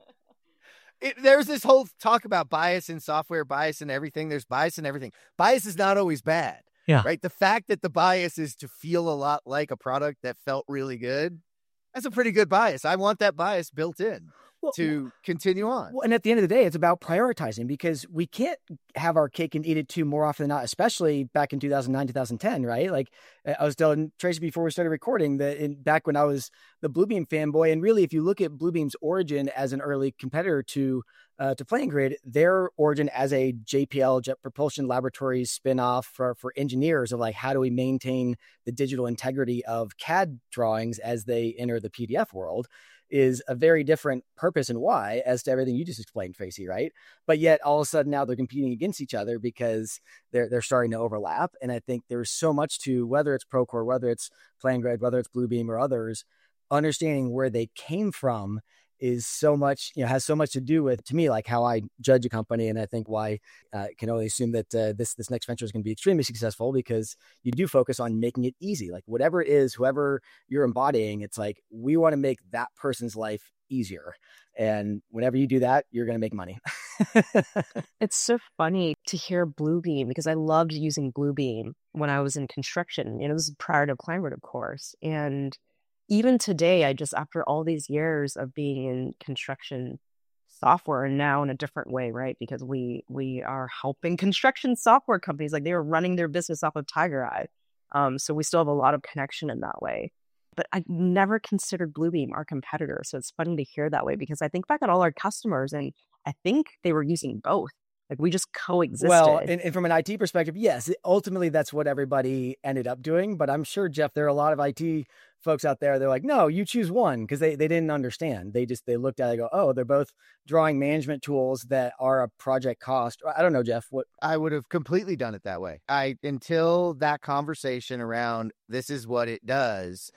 It, there's this whole talk about bias in software, bias in everything. There's bias in everything. Bias is not always bad. Yeah. Right. The fact that the bias is to feel a lot like a product that felt really good, that's a pretty good bias. I want that bias built in. Well, to continue on. Well, and at the end of the day, it's about prioritizing, because we can't have our cake and eat it too more often than not, especially back in two thousand nine, two thousand ten, right? Like I was telling Tracy before we started recording that in, back when I was the Bluebeam fanboy, and really if you look at Bluebeam's origin as an early competitor to uh, to PlanGrid, their origin as a J P L, Jet Propulsion Laboratories spinoff for, for engineers of like, how do we maintain the digital integrity of C A D drawings as they enter the P D F world, is a very different purpose and why as to everything you just explained, Tracy, right? But yet all of a sudden now they're competing against each other because they're they're starting to overlap. And I think there's so much to, whether it's Procore, whether it's PlanGrid, whether it's Bluebeam or others, understanding where they came from is so much, you know, has so much to do with, to me, like how I judge a company. And I think why I uh, can only assume that uh, this this next venture is going to be extremely successful, because you do focus on making it easy. Like whatever it is, whoever you're embodying, it's like, we want to make that person's life easier. And whenever you do that, you're going to make money. It's so funny to hear Bluebeam, because I loved using Bluebeam when I was in construction. You know, this is prior to PlanGrid, of course. And even today, I just, after all these years of being in construction software, and now in a different way, right? Because we we are helping construction software companies, like they were running their business off of TigerEye. Um, so we still have a lot of connection in that way. But I never considered Bluebeam our competitor. So it's funny to hear that way, because I think back at all our customers, and I think they were using both. Like we just coexisted. Well, and, and from an I T perspective, yes, ultimately that's what everybody ended up doing. But I'm sure, Jeff, there are a lot of I T folks out there. They're like, no, you choose one, because they, they didn't understand. They just, they looked at it and go, oh, they're both drawing management tools that are a project cost. I don't know, Jeff, what? I would have completely done it that way. I, until that conversation around this is what it does,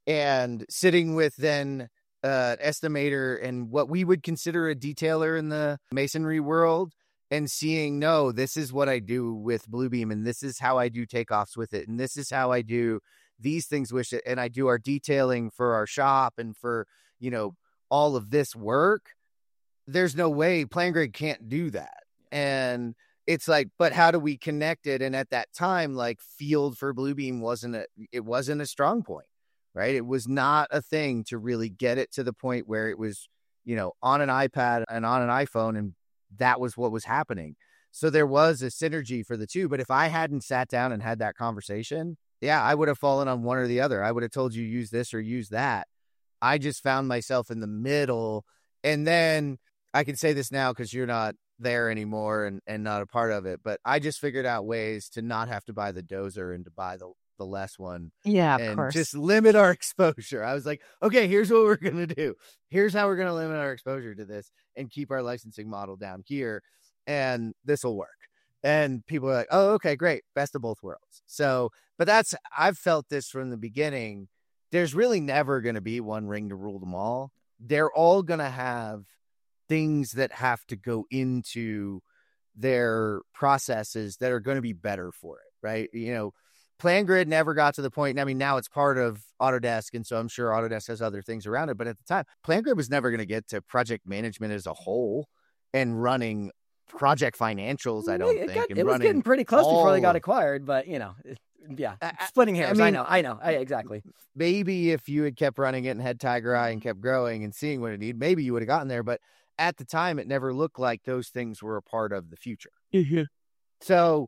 and sitting with then uh, an estimator and what we would consider a detailer in the masonry world, and seeing, no, this is what I do with Bluebeam, and this is how I do takeoffs with it, and this is how I do these things with it, and I do our detailing for our shop and for, you know, all of this work. There's no way PlanGrid can't do that. And it's like, but how do we connect it? And at that time, like, field for Bluebeam wasn't a, it wasn't a strong point, right? It was not a thing to really get it to the point where it was, you know, on an iPad and on an iPhone, and that was what was happening. So there was a synergy for the two. But if I hadn't sat down and had that conversation, yeah, I would have fallen on one or the other. I would have told you use this or use that. I just found myself in the middle. And then I can say this now because you're not there anymore and, and not a part of it. But I just figured out ways to not have to buy the dozer and to buy the, the less one. Yeah, of and course. Just limit our exposure. I was like, okay, here's what we're going to do. Here's how we're going to limit our exposure to this and keep our licensing model down here. And this will work. And people are like, oh, okay, great. Best of both worlds. So, but that's, I've felt this from the beginning. There's really never going to be one ring to rule them all. They're all going to have things that have to go into their processes that are going to be better for it, right? You know, PlanGrid never got to the point. I mean, now it's part of Autodesk, and so I'm sure Autodesk has other things around it. But at the time, PlanGrid was never going to get to project management as a whole and running project financials, I don't it think. Got, and it was getting pretty close before they got acquired, but you know, it, yeah, uh, splitting hairs. I, mean, I know, I know, I, exactly. Maybe if you had kept running it and had TigerEye and kept growing and seeing what it needed, maybe you would have gotten there. But at the time, it never looked like those things were a part of the future. Mm-hmm. So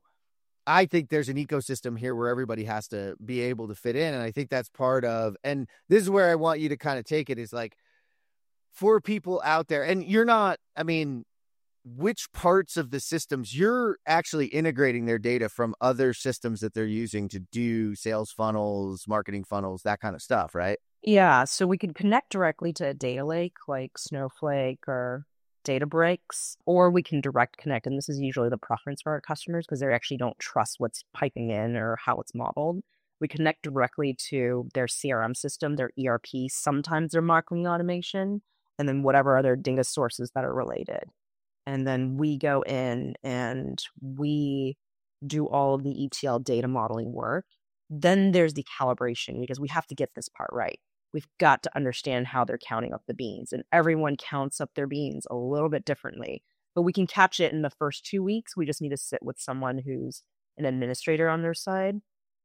I think there's an ecosystem here where everybody has to be able to fit in. And I think that's part of, and this is where I want you to kind of take it, is like, for people out there, and you're not, I mean, which parts of the systems you're actually integrating their data from other systems that they're using to do sales funnels, marketing funnels, that kind of stuff, right? Yeah, so we could connect directly to a data lake like Snowflake or Databricks, or we can direct connect. And this is usually the preference for our customers because they actually don't trust what's piping in or how it's modeled. We connect directly to their C R M system, their E R P, sometimes their marketing automation, and then whatever other data sources that are related. And then we go in and we do all of the E T L data modeling work. Then there's the calibration because we have to get this part right. We've got to understand how they're counting up the beans, and everyone counts up their beans a little bit differently, but we can catch it in the first two weeks. We just need to sit with someone who's an administrator on their side.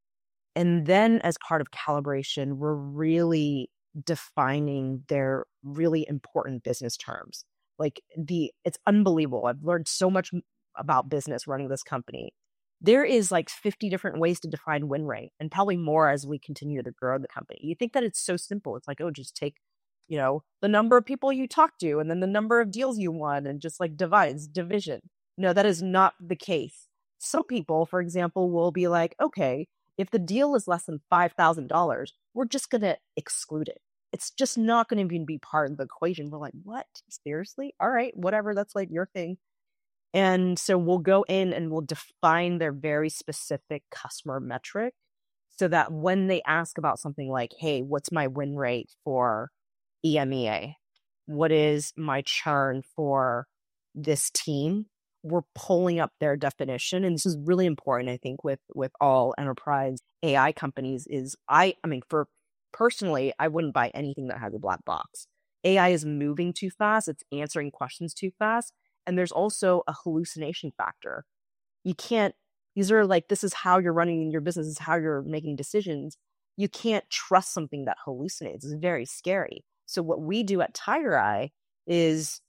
And then as part of calibration, we're really defining their really important business terms. Like the, it's unbelievable. I've learned so much about business running this company. There is like fifty different ways to define win rate, and probably more as we continue to grow the company. You think that it's so simple. It's like, oh, just take, you know, the number of people you talk to and then the number of deals you won and just like divides division. No, that is not the case. Some people, for example, will be like, okay, if the deal is less than five thousand dollars, we're just going to exclude it. It's just not going to even be part of the equation. We're like, what? Seriously? All right, whatever. That's like your thing. And so we'll go in and we'll define their very specific customer metric so that when they ask about something like, hey, what's my win rate for E M E A? What is my churn for this team? We're pulling up their definition. And this is really important, I think, with, with all enterprise A I companies is I, I mean, for personally, I wouldn't buy anything that has a black box. A I is moving too fast. It's answering questions too fast. And there's also a hallucination factor. You can't, these are like, this is how you're running your business, this is how you're making decisions. You can't trust something that hallucinates. It's very scary. So what we do at TigerEye is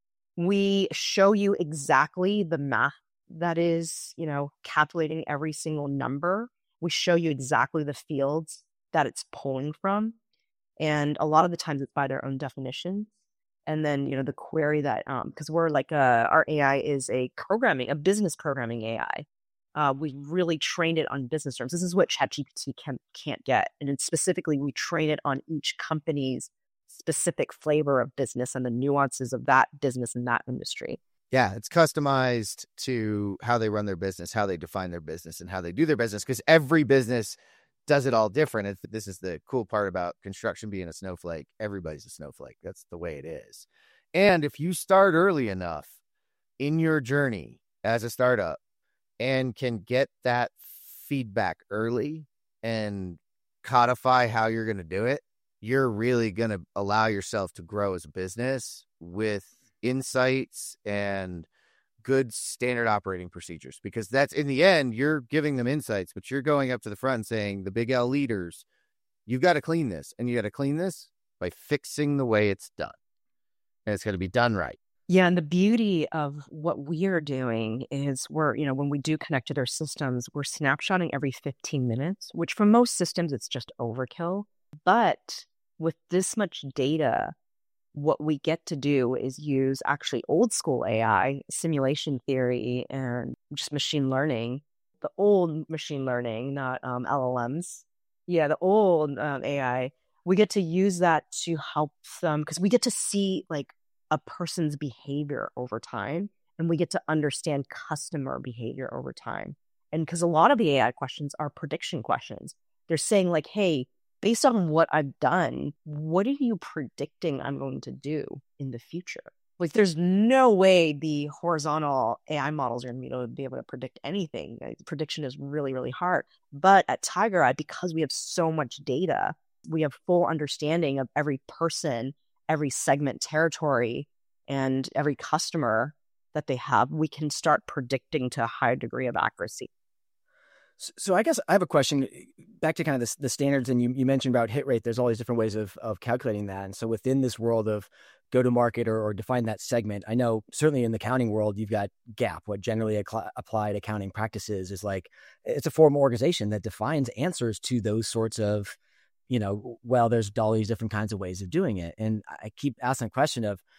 we show you exactly the math that is, you know, calculating every single number. We show you exactly the fields that it's pulling from. And a lot of the times it's by their own definition. And then, you know, the query that, um, because we're like, uh, our A I is a programming, a business programming A I. Uh, we really trained it on business terms. This is what ChatGPT can, can't get. And then specifically, we train it on each company's specific flavor of business and the nuances of that business in that industry. Yeah, it's customized to how they run their business, how they define their business, and how they do their business, because every business does it all different. It's, this is the cool part about construction being a snowflake. Everybody's a snowflake. That's the way it is. And if you start early enough in your journey as a startup and can get that feedback early and codify how you're going to do it, you're really going to allow yourself to grow as a business with insights and good standard operating procedures, because that's in the end, you're giving them insights, but you're going up to the front and saying, the big L leaders, you've got to clean this, and you got to clean this by fixing the way it's done. And it's going to be done right. Yeah. And the beauty of what we are doing is we're, you know, when we do connect to their systems, we're snapshotting every fifteen minutes, which for most systems, it's just overkill. But with this much data, what we get to do is use actually old school A I, simulation theory, and just machine learning, the old machine learning, not um, L L Ms. Yeah, the old um, A I. We get to use that to help them because we get to see like a person's behavior over time, and we get to understand customer behavior over time. And because a lot of the A I questions are prediction questions. They're saying like, hey, based on what I've done, what are you predicting I'm going to do in the future? Like, there's no way the horizontal A I models are going to be able to predict anything. Like, prediction is really, really hard. But at TigerEye, because we have so much data, we have full understanding of every person, every segment territory, and every customer that they have. We can start predicting to a high degree of accuracy. So I guess I have a question back to kind of the, the standards, and you, you mentioned about hit rate. There's all these different ways of of calculating that. And so within this world of go to market or, or define that segment, I know certainly in the accounting world, you've got GAP, what generally acl- applied accounting practices is like, it's a formal organization that defines answers to those sorts of, you know, well, there's all these different kinds of ways of doing it. And I keep asking the question of,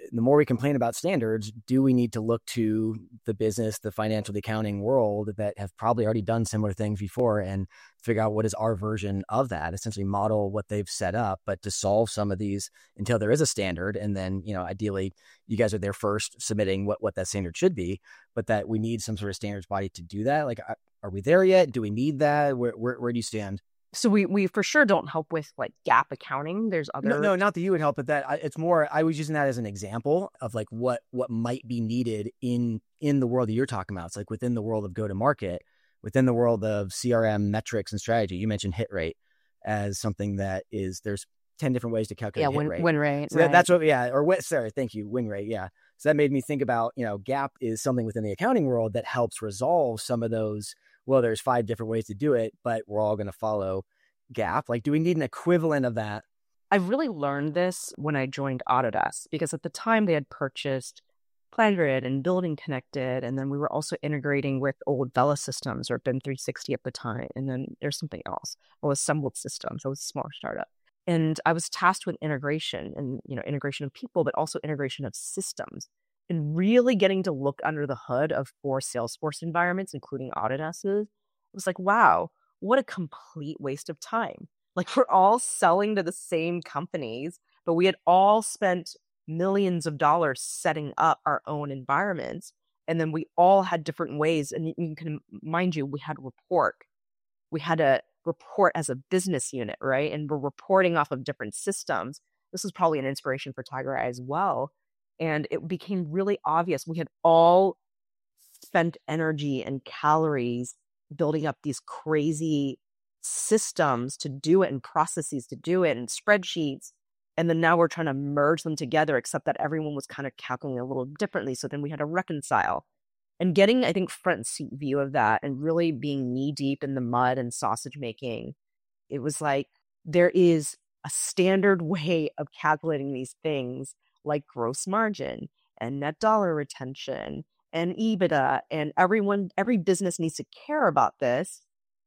the more we complain about standards, do we need to look to the business, the financial, the accounting world that have probably already done similar things before and figure out what is our version of that, essentially model what they've set up, but to solve some of these until there is a standard. And then, you know, ideally you guys are there first submitting what, what that standard should be, but that we need some sort of standards body to do that. Like, are we there yet? Do we need that? Where, where, where do you stand? So we we for sure don't help with like GAAP accounting. There's other no, no, not that you would help, but that I, it's more. I was using that as an example of like what what might be needed in in the world that you're talking about. It's like within the world of go to market, within the world of C R M metrics and strategy. You mentioned hit rate as something that is there's ten different ways to calculate yeah hit win, rate. win rate. So right. that, that's what yeah or what sorry thank you win rate yeah. So that made me think about you know GAAP is something within the accounting world that helps resolve some of those. Well, there's five different ways to do it, but we're all going to follow GAAP. Like, do we need an equivalent of that? I really learned this when I joined Autodesk, because at the time they had purchased PlanGrid and Building Connected, and then we were also integrating with old Vela systems or B I M three sixty at the time, and then there's something else. Well, Assembled Systems. It was a smaller startup, and I was tasked with integration and you know integration of people, but also integration of systems, and really getting to look under the hood of four Salesforce environments, including Autodesk's. It was like, wow. What a complete waste of time. Like, we're all selling to the same companies, but we had all spent millions of dollars setting up our own environments. And then we all had different ways. And you can, mind you, we had to report. We had to report as a business unit, right? And we're reporting off of different systems. This was probably an inspiration for TigerEye as well. And it became really obvious. We had all spent energy and calories building up these crazy systems to do it and processes to do it and spreadsheets. And then now we're trying to merge them together, except that everyone was kind of calculating a little differently. So then we had to reconcile. And getting, I think, front and seat view of that and really being knee deep in the mud and sausage making, it was like there is a standard way of calculating these things like gross margin and net dollar retention and EBITDA, and everyone, every business needs to care about this.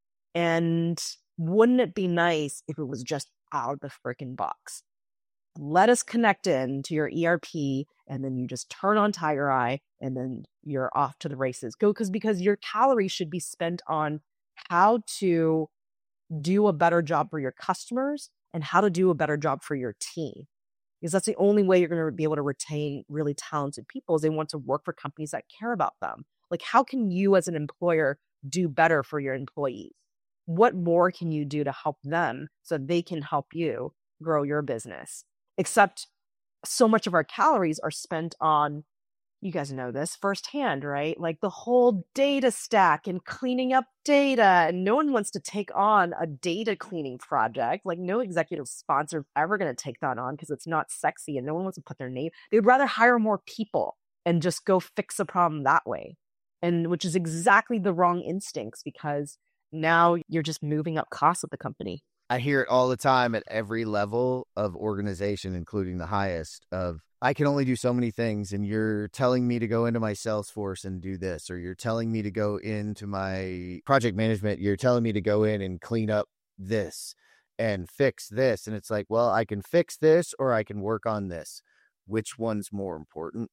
And wouldn't it be nice if it was just out of the freaking box? Let us connect in to your E R P, and then you just turn on TigerEye, and then you're off to the races. Go, because because your calories should be spent on how to do a better job for your customers and how to do a better job for your team. Because that's the only way you're going to be able to retain really talented people, is they want to work for companies that care about them. Like, how can you as an employer do better for your employees? What more can you do to help them so they can help you grow your business? Except so much of our calories are spent on, you guys know this firsthand, right? Like the whole data stack and cleaning up data. And no one wants to take on a data cleaning project. Like, no executive sponsor is ever going to take that on because it's not sexy and no one wants to put their name. They would rather hire more people and just go fix a problem that way. And which is exactly the wrong instincts, because now you're just moving up costs of the company. I hear it all the time at every level of organization, including the highest, of I can only do so many things, and you're telling me to go into my Salesforce and do this, or you're telling me to go into my project management, you're telling me to go in and clean up this and fix this. And it's like, well, I can fix this or I can work on this. Which one's more important?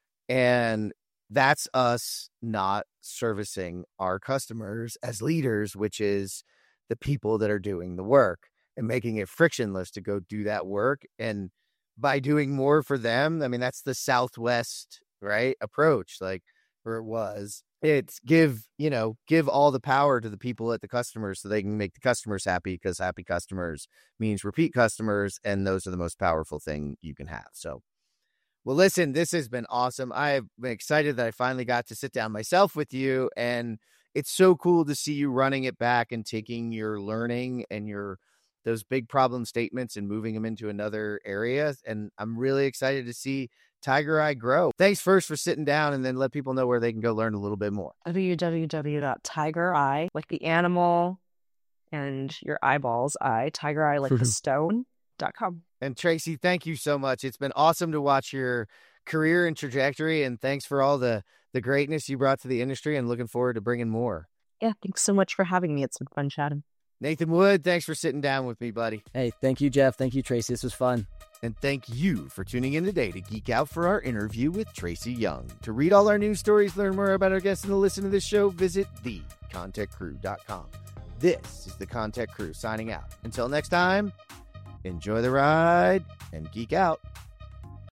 And that's us not servicing our customers as leaders, which is the people that are doing the work, and making it frictionless to go do that work. And by doing more for them, I mean, that's the Southwest, right, approach, like, or it was, it's give, you know, give all the power to the people at the customers so they can make the customers happy, because happy customers means repeat customers. And those are the most powerful thing you can have. So, well, listen, this has been awesome. I've been excited that I finally got to sit down myself with you, and it's so cool to see you running it back and taking your learning and your those big problem statements and moving them into another area. And I'm really excited to see TigerEye grow. Thanks first for sitting down, and then let people know where they can go learn a little bit more. w w w dot tigereye, like the animal and your eyeballs, eye, TigerEye, like the stone, dot com. And Tracy, thank you so much. It's been awesome to watch your career and trajectory, and thanks for all the, the greatness you brought to the industry, and looking forward to bringing more. Yeah, thanks so much for having me. It's been fun chatting. Nathan Wood, thanks for sitting down with me, buddy. Hey, thank you, Jeff. Thank you, Tracy. This was fun. And thank you for tuning in today to geek out for our interview with Tracy Young. To read all our news stories, learn more about our guests, and to listen to this show, visit the content crew dot com. This is the Content Crew signing out. Until next time, enjoy the ride and geek out.